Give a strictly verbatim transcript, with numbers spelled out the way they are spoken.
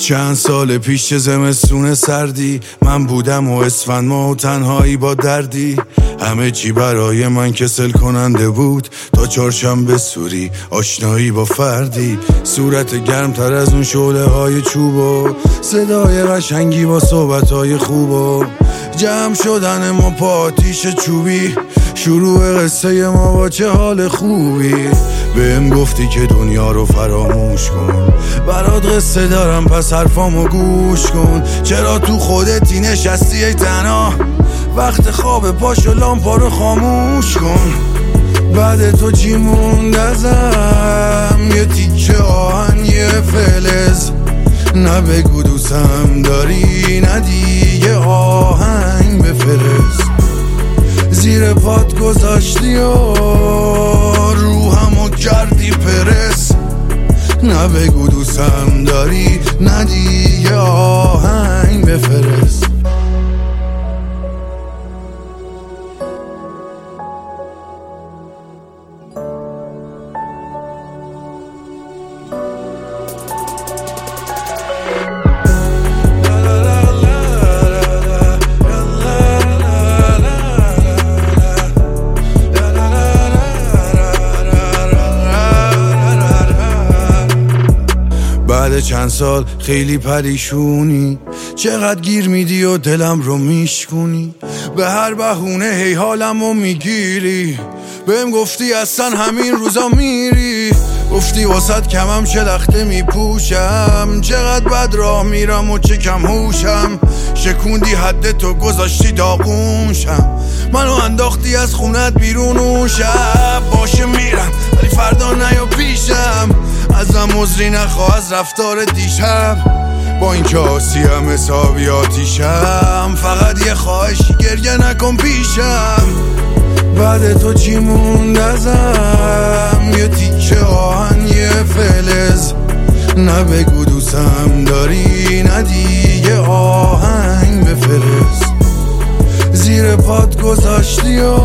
چند سال پیش چه زمستون سردی من بودم و اسفند ما و تنهایی با دردی، همه چی برای من کسل کننده بود تا چهارشنبه سوری آشنایی با فردی، صورت گرم تر از اون شعله های چوب و صدای قشنگی با صحبت های خوب و جمع شدن ما پا آتیش چوبی، شروع قصه ما با چه حال خوبی. بهم گفتی که دنیا رو فراموش کن، برات قصه دارم پس حرفامو گوش کن. چرا تو خودتی نشستی ای تنها، وقت خواب پاشو لامپا رو خاموش کن. بعد تو چی موند ازم، یه تیکه آهن یه فلز، نه بگو دوستم داری نه دیگه آهنگ بفرست. زیر پات گذاشتی و روحمو کردی پرس، نه بگو دوستم داری نه دیگه آهنگ بفرست. بعد چند سال خیلی پریشونی، چقدر گیر میدی و دلم رو میشکونی، به هر بهونه هی حالم رو میگیری. بهم گفتی اصلا همین روزا میری، گفتی واسد کمم چه لخته میپوشم، چقدر بد راه میرم و چه کم هوشم. شکوندی حد تو گذاشتی داغونشم، منو انداختی از خونت بیرون و شب باشه میرم ولی فردا نیا پیشم. ازم عذری نخواه از رفتار دیشب، با این که آسیم حسابی آتیشم، فقط یه خواهشی گریه نکن پیشم. بعد تو چی موند ازم، یه تیکه آهن یه فلز، نه بگو دوستم داری نه دیگه آهنگ بفرست. زیر پات گذاشتی و